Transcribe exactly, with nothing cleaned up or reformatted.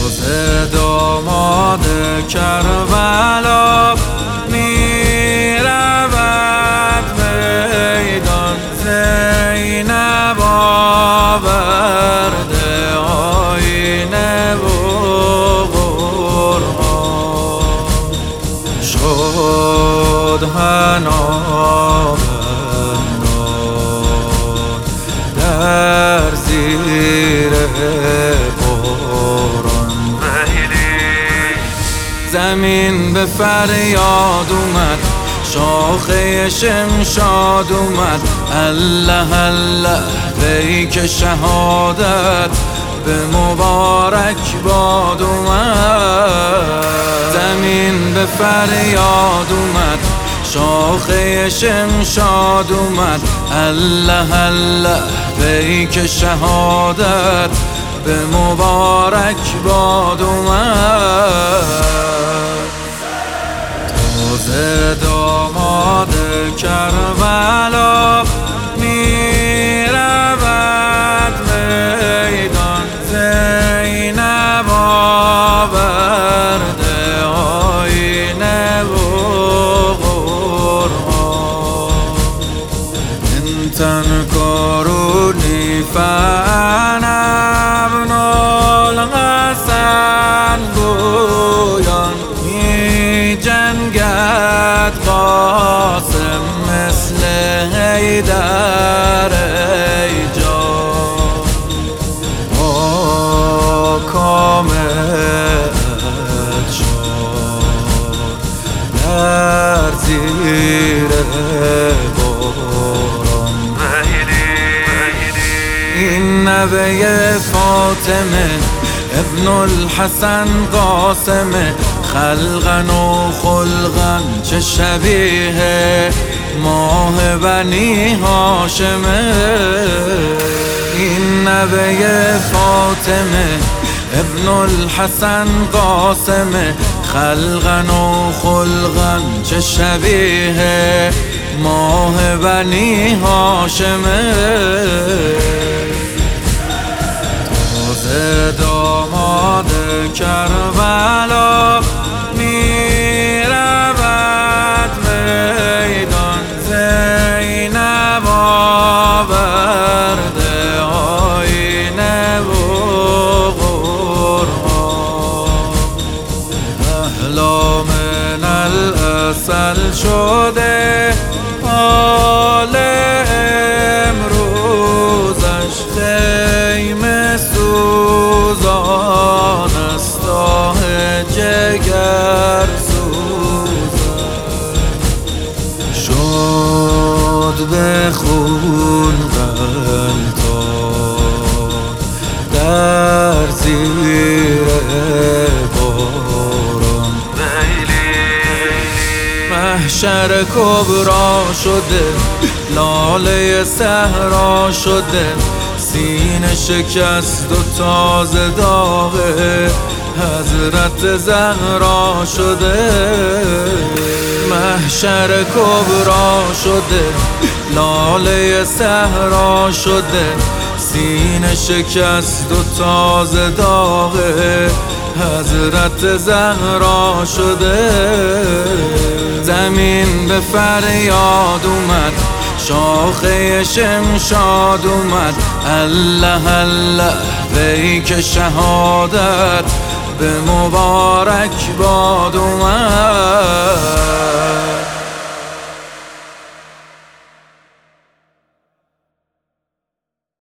تازه داماد کربلا می رود میدان، زینب آورده آینه و قرآن، شد حنا بندان در زیر باران. زمین به فریاد اومد، شاخه شمشاد اومد، الله الله پیک شهادت به مبارک باد اومد. زمین به فریاد اومد، شاخه شمشاد اومد، الله الله پیک شهادت به مبارک باد اومد. تازه داماد کربلا می رود میدان، زینب آورده آینه و قرآن. من تنکرونی فانا ابن الحسن گویان، می جنگد قاسم مثل حیدر ای جان. آکامت شد در زیر باران. این نوه فاطمه ابن الحسن قاسمه، خلقن و خلقن چه شبیه ماه بنی هاشمه. این نوه فاطمه ابن الحسن قاسمه، خلقن و خلقن چه شبیه ماه بنی هاشمه. تازه داماد کربلا می رود میدان، زینب آورده آینه و قرآن. احلا من العسل شده حال امروزش، خیمه سوزان است آه جگر سوزان، شد به خون غلطان در زیر باران. محشر کبرا شده، لاله صحرا شده، سینه شکست و تازه داغه حضرت زهرا شده. محشر کبرا شده، لاله صحرا شده، سینه شکست و تازه داغه حضرت زهرا شده. زمین به فریاد اومد، شاخه شمشاد اومد، الله الله پیک شهادت به مبارک باد اومد.